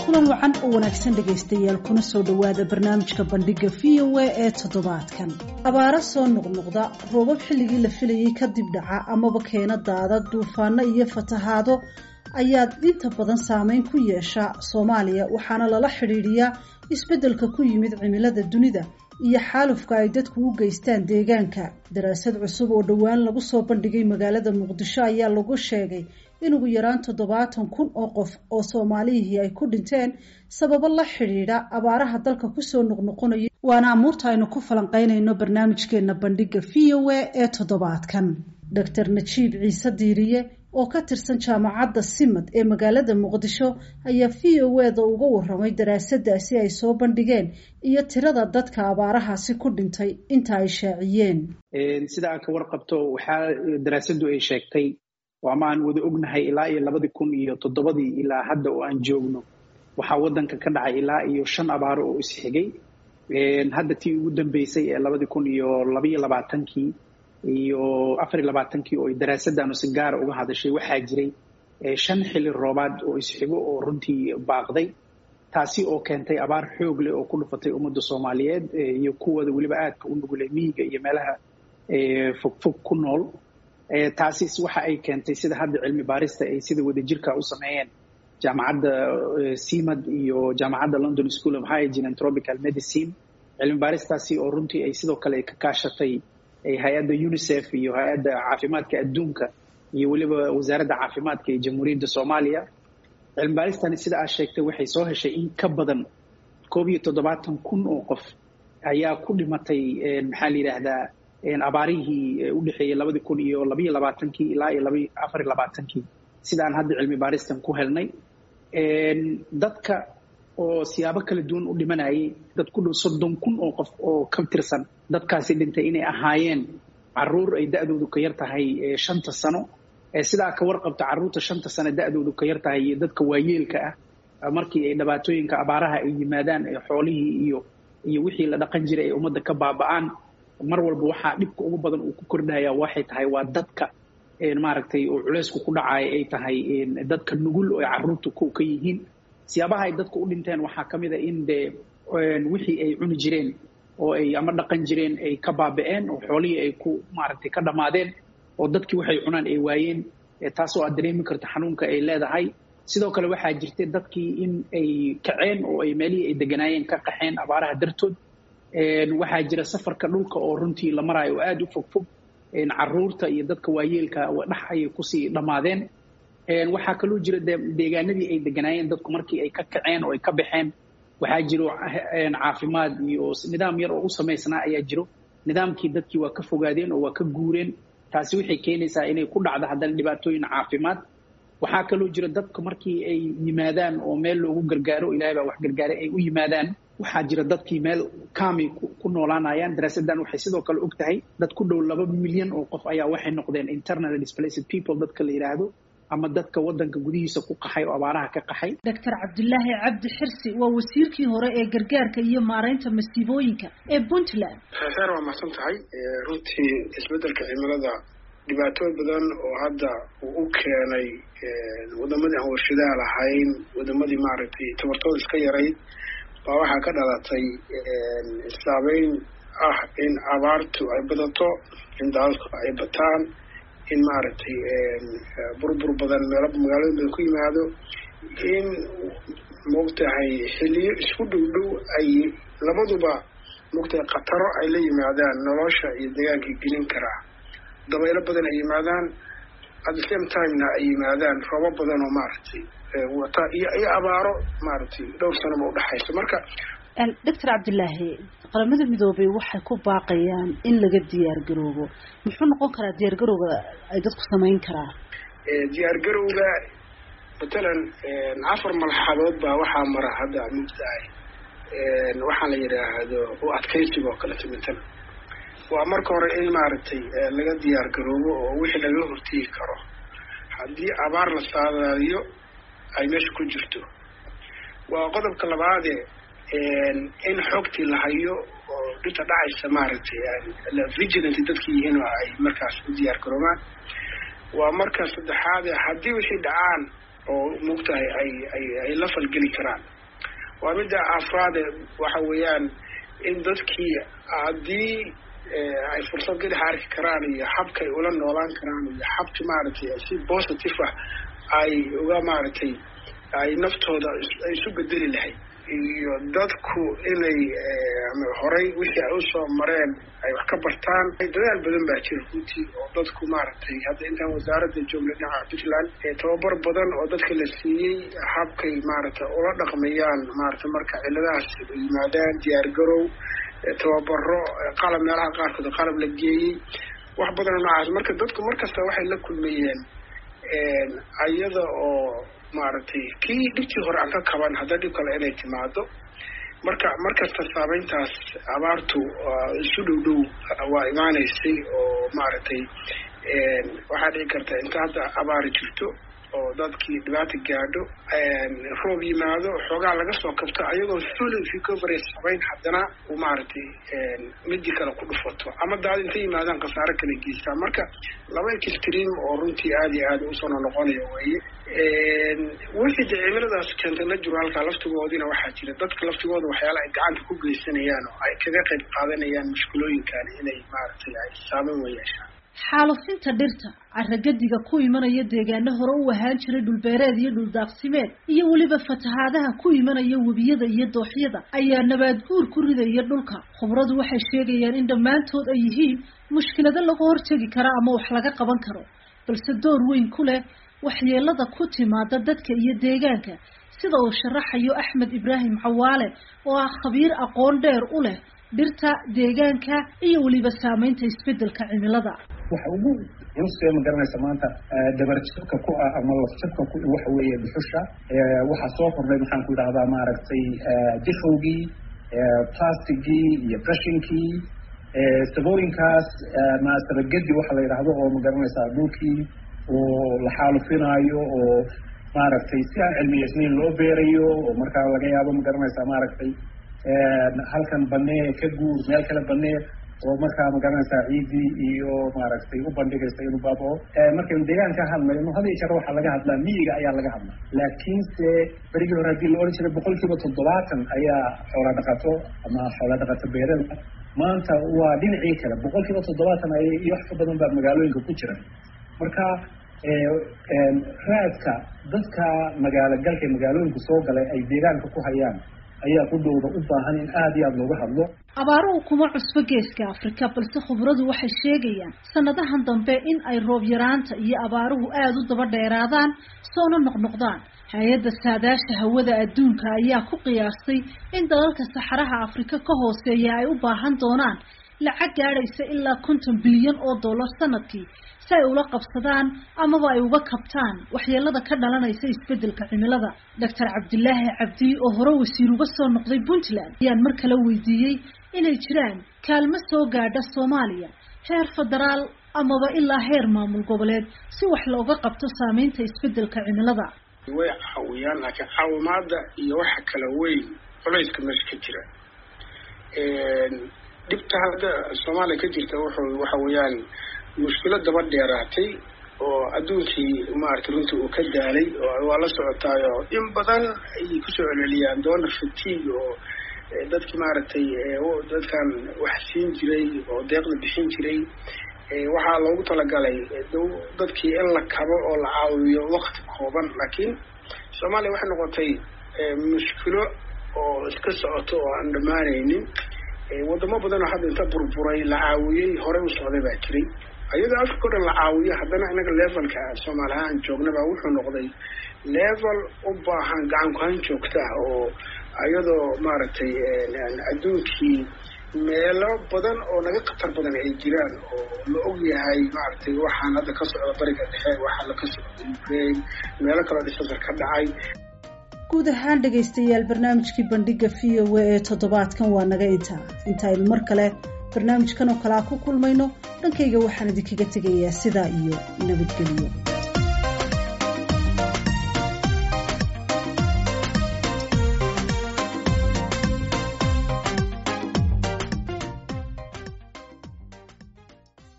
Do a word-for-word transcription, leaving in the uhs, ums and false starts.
kulan wacan oo wanaagsan dhagaystayaal kuna soo dhawaada barnaamijka bandhiga V O A ee toddobaadkan. Abaaro soo noqnoqda, roobab xilligii la filayay kadib dhaca amaba keena daadad, duufaano iyo fatahaado ayaa inta badan saameyn ku yeesha Soomaaliya, waxaana lala xiriiriyaa isbeddelka ku yimid cimilada dunida iyo xaalufka ay dadku u geystaan deegaanka. Daraasad cusub oo dhowaan lagu soo bandhigay magaalada Muqdisho ayaa lagu sheegay in ugu yaraan toddobaatan kun oo qof oo Soomaaliyihii ay ku dhinteen sababo la xiriira abaaraha dalka ku soo noqnoqonaya. Waana amuurta aynu ku falanqeynayno barnaamijkeena bandhiga V O A ee toddobaadkan. Doctor Najiib Ciise Diiriye oo ka tirsan jaamacadda Simad ee magaalada Muqdisho ayaa V O A da uga warramay daraasadaasi ay soo bandhigeen iyo tirada dadka abaarahaasi ku dhintay inta ay shaaciyeen. Sida aad ka warqabto waxaa daraasadu ay sheegtay oo ama aan wada ognahay ilaa iyo labadi kun iyo toddobadii ilaa hadda oo aan joogno waxaa wadanka ka dhacay ilaa iyo shan abaaro oo isxigay. Hadda tii ugu dambeysay ee labadi kun iyo laba iyo labaatankii iyo afar iyo labaatankii oo daraasadanu si gaar ah uga hadashay waxaa jiray shan xilli roobaad oo isxigo oo runtii baaqday, taasi oo keentay abaar xoog leh oo ku dhufatay ummadda Soomaaliyeed iyo kuwada waliba aadka u nugul miyiga iyo meelaha fogfog ku nool. taasi waxa ay keentay sida hadda cilmi baarista ay sida wadajirka u sameeyeen jaamacadda Simad iyo jaamacadda London School of Hygiene and Tropical Medicine. cilmi baaristaasi oo runtii ay sidoo kale ka kaashatay hay'adda UNICEF iyo hay'adda caafimaadka adduunka iyo waliba wasaaradda caafimaadka ee Jamhuuriyadda Soomaaliya. cilmi baaristani sida aad sheegtay waxay soo heshay in ka badan koob iyo toddobaatan kun oo qof ayaa ku dhimatay maxaa la yiraahdaa abaarihii u dhaxeeyay labadi kun iyo laba iyo labaatankii ilaa iyo afar iyo labaatankii sidaan hadda cilmi baaristan ku helnay. dadka oo siyaabo kala duwan u dhimanayay dad ku dhow soddon kun oo qof oo ka tirsan dadkaasi dhintay inay ahaayeen caruur ay da'doodu ka yar tahay shanta sano. sidaa ka warqabta caruurta shanta sano da'doodu ka yar tahay iyo dadka waayeelka ah markii ay dhibaatooyinka abaaraha ay yimaadaan ee xoolihii iyo iyo wixii la dhaqan jiray ay ummadda ka baaba'aan, mar walba waxaa dhibka ugu badan uu ku kordhaya waxay tahay waa dadka maaragtay oo culeysku ku dhacay ay tahay dadka nugul oo caruurtu ku ka yihiin. siyaabaha ay dadku u dhinteen waxaa ka mid ah in de wixii ay cuni jireen oo ay ama dhaqan jireen ay ka baaba'een oo xoolihii ay ku maaragtay ka dhamaadeen oo dadkii waxay cunaan ay waayeen, taasoo aad dareemi karta xanuunka ay leedahay. sidoo kale waxaa jirtay dadkii in ay kaceen oo ay meelihii ay deganaayeen ka qaxeen abaaraha dartood. waxaa jira safarka dhulka oo runtii la marayo oo aad u fogfog, caruurta iyo dadka waayeelka dhax ayay kusii dhammaadeen. waxaa kaloo jira deegaanadii ay deganaayeen dadku markii ay ka kaceen oo ay ka baxeen waxaa jiro caafimaad iyo nidaam yar oo u samaysnaa ayaa jiro. nidaamkii dadkii waa ka fogaadeen oo waa ka guureen, taasi waxay keenaysaa inay ku dhacdo haddana dhibaatooyin caafimaad. waxaa kaloo jira dadka markii ay yimaadaan oo meel loogu gargaaro, ilaahay baa wax gargaaray, ay u yimaadaan waxaa jira dadkii meel kaami ku noolaanayaan. daraasadan waxay sidoo kale og tahay dad ku dhow laba milyan oo qof ayaa waxay noqdeen internally displaced people dadka la yiraahdo ama dadka wadanka gudihiisa ku qaxay oo abaaraha ka qaxay. Doctor Cabdullaahi Cabdi Xirsi waa wasiirkii hore ee gargaarka iyo maareynta masiibooyinka ee Puntland. Xeer waa mahadsan tahay. runtii isbeddelka cimilada dhibaatooyin badan oo hadda uu u keenay wadamadii aan warshadaha lahayn, wadamadii maaragtay tabartooda iska yarayd baa waxaa ka dhalatay saameyn ah in abaartu ay badato, in daadadku ay bataan, in maaragtay burbur badan meelo magaalada badan ku yimaado, in moogtahay xilliyo isku dhow dhow ay labaduba moogtahay khataro ay la yimaadaan nolosha iyo deegaankii gelin karaa. dabaylo badan ay yimaadaan, at the same timena ay yimaadaan roobab badan oo maaragtay wata iyo iyo abaaro maaragtay dhowr sanaba u dhaxayso. marka Doctor Cabdullaahi, qaramada midoobay waxay ku baaqayaan in laga diyaar garoobo. muxuu noqon karaa diyaar garowga ay dadku samayn karaan? diyaar garowga matalan afar malxadood baa waxaa mara hadda mugtahay waxaa la yidhaahdo u adkaysiga oo kale timitan. waa marka hore in maaragtay laga diyaar garoobo oo wixii laga hortegi karo haddii abaar la saadaaliyo ay meesha ku jirto. waa qodobka labaade in xogtii la hayo oo dhinta dhacaysa maaragtay vigilant dadkii yihiin oo ay markaas u diyaar garoobaan. waa marka saddexaade haddii wixii dhacaan oo mugtahay ay ay ay la falgeli karaan waa midda afraad waxa weeyaan in dadkii haddii ay fursad gadax arki karaan iyo habka ay ula noolaan karaan iyo habka maaragtay si positive ah ay uga maaragtay ay naftooda ay isu bedeli lahayd iyo dadku inay horay wixii ay usoo mareen ay wax ka bartaan dadaal badan baa jira runtii oo dadku maaragtay hadda intaan wasaaradda joogna dhinaca Puntland tababar badan oo dadka la siiyey habkay maaragtay ula dhaqmayaan maaragtay marka ciladahaas yimaadaan diyaar garow tababaro qalab meelaha qaarkood qalab la geeyey wax badan oo noocaas marka dadku markasta waxay la kulmayeen ayada oo maaragtay kii dhibtii hore aan ka kaban hadda dhib kale inay timaado marka markasta saameyntaas abaartu isu dhow dhow waa imaanaysay oo maaragtay waxaa dhici karta inta hadda abaari jirto oo dadkii dhibaata gaadho roob yimaado xoogaa laga soo kabto ayagoo full recovery sameyn haddana uu maaragtay midii kale ku dhufato ama daad intay yimaadaan khasaare kala geystaa marka laba extreme oo runtii aada iyo aada usoo noqonayo weeye wixii de cimiladaas keentay la jiro halkaa laftigoodina waxaa jira dadka laftigooda waxyaala ay gacanta ku geysanayaan oo ay kaga qayb qaadanayaan mushkulooyinkan inay maaragtay ay saameyn weyeeshaan xaalufinta dhirta carragadiga ku imanaya deegaano hore u ahaan jiray dhulbeereed iyo dhuldaaqsimeed iyo weliba fatahaadaha ku imanaya webiyada iyo dooxyada ayaa nabaad guur ku ridaya dhulka khubradu waxay sheegayaan in dhammaantood ay yihiin mushkilado laga hortegi kara ama wax laga qaban karo balse door weyn ku leh waxyeelada ku timaada dadka iyo deegaanka sida uu sharaxayo Axmed Ibraahim Cawaale oo ah khabiir aqoon dheer u leh dhirta deegaanka iyo weliba saameynta isbedelka cimilada waxa ugu culus ma garanaysa maanta dabarjabka ku ah ama lafjabka ku waxa weeye dhuxusha waxa soo kordhay maxaan ku yiraahdaa maaragtay difowgii plasticgii iyo brushinkii sabooyinkaas ma sabagadi waxa la yiraahdo oo ma garanaysa dhulkii oo la xaalufinayo oo maaragtay si aan cilmiyeysnayn loo beerayo oo markaa laga yaabo ma garanaysa maaragtay halkan banee ka guur meel kale banee oo markaa ma garanaysaa ciidii iyo maaragtay u bandhigaysa inuu baabao markaynu deegaanka hadlayno hada jeer waxaa laga hadlaa miyiga ayaa laga hadlaa laakiinse berigii hore haddii la odhan jiray boqolkiiba toddobaatan ayaa xoola dhaqato ama xoola dhaqato beerada maanta waa dhinacii kale boqolkiiba toddobaatan ay iyo wax ka badan baa magaalooyinka ku jira marka raadka dadka magaalo galka magaalooyinka soo galay ay deegaanka ku hayaan ayaa ku dhowda u baahan in aad iyo aad looga hadlo abaaruhu kuma cusbo geeska Afrika balse khubradu waxay sheegayaan sanadahan dambe in ay roob yaraanta iyo abaaruhu aad u daba dheeraadaan soo noqnoqdaan hay'adda saadaasha hawada adduunka ayaa ku qiyaastay in dalalka saxaraha Afrika ka hooseeya ay u baahan doonaan lacag gaaraysa ilaa konton bilyan oo dollar sanadkii si ay ula qabsadaan amaba ay uga kabtaan waxyeelada ka dhalanaysa isbedelka cimilada Doctor Cabdilaahi Cabdi oo hore wasiir uga soo noqday Puntland ayaan mar kale weydiiyay inay jiraan kaalmo soo gaadha Soomaaliya heer federaal amaba ilaa heer maamul goboleed si wax looga qabto saameynta isbedelka cimilada way caawiyaan laakiin caawimaada iyo waxa kala weyn culayska meesha ka jira dibta hadda Soomaaliya ka jirta wuxuu waxa weeyaan mushkilad daba dheeraatay oo adduunkii maaragtay runtii uu ka daalay oo waa la socotaayo in badan ay ku soo celceliyaan doona fatiig oo dadkii maaragtay dadkan wax siin jiray oo deeqda bixin jiray waxaa loogu talagalay dadkii in la kabo oo la caawiyo waqti kooban laakiin Soomaaliya waxay noqotay mushkilo oo iska socoto oo aan dhamaanaynin wadamo badan oo hadda inta burburay la caawiyey hore u socday baa jiray ayada afka oo dhan la caawiyo haddana inaga levelka Soomaaliya aan joognaba wuxuu noqday level u baahan gacan ku hayn joogta oo ayadoo maaragtay adduunkii meelo badan oo naga khatar badan ay jiraan oo la og yahay maaragtay waxaan hadda ka socda bariga dhexe waxaa la ka socda Ukraine meelo kale dhisasar ka dhacay guud ahaan dhagaystayaal barnaamijkii bandhiga V O A ee toddobaadkan waa naga intaa intaynu mar kale barnaamijkan oo kale ku kulmayno dhankayga waxaan idinkaga tegayaa sidaa iyo nabadgelyo